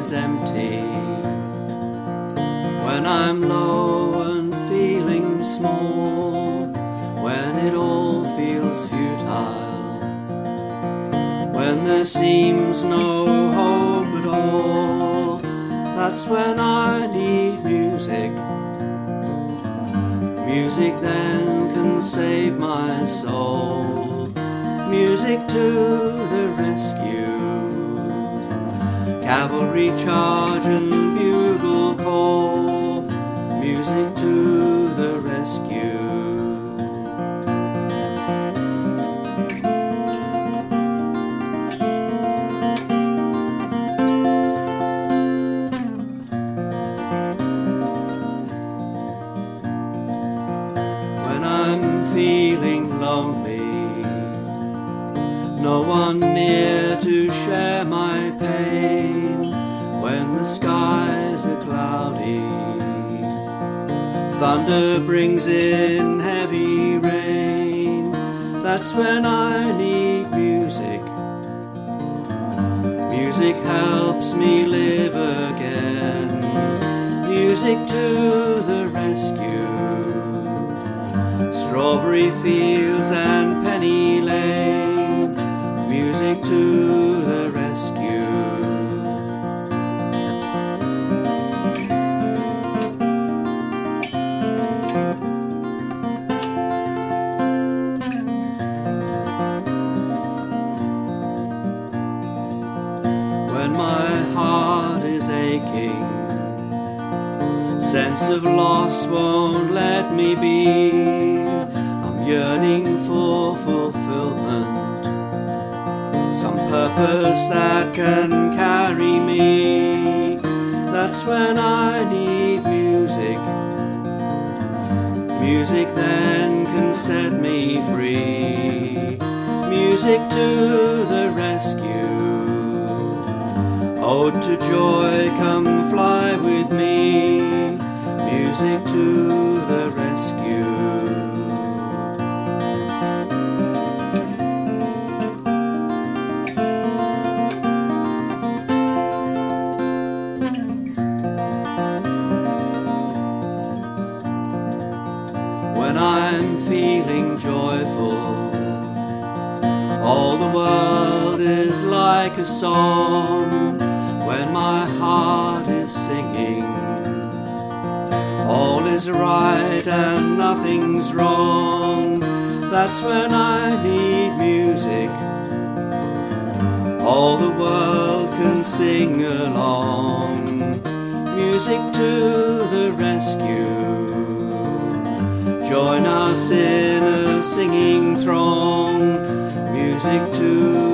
is empty, when I'm low and feeling small, when it all feels futile, when there seems no hope at all, that's when I need music. Music then can save my soul. Music to the rescue. Cavalry charge and bugle call. Music to the rescue. I'm feeling lonely, no one near to share my pain, when the skies are cloudy, thunder brings in heavy rain, that's when I need music. Music helps me live again. Music to the rescue. Strawberry fields and Penny Lane, music to the rescue. When my heart is aching, sense of loss won't let me be. Yearning for fulfillment, some purpose that can carry me, that's when I need music. Music then can set me free. Music to the rescue. Ode to joy, come fly with me. Music to the rescue. When I'm feeling joyful, all the world is like a song. When my heart is singing, all is right and nothing's wrong, that's when I need music. All the world can sing along. Music to the rescue. Join us in a singing throng. Music to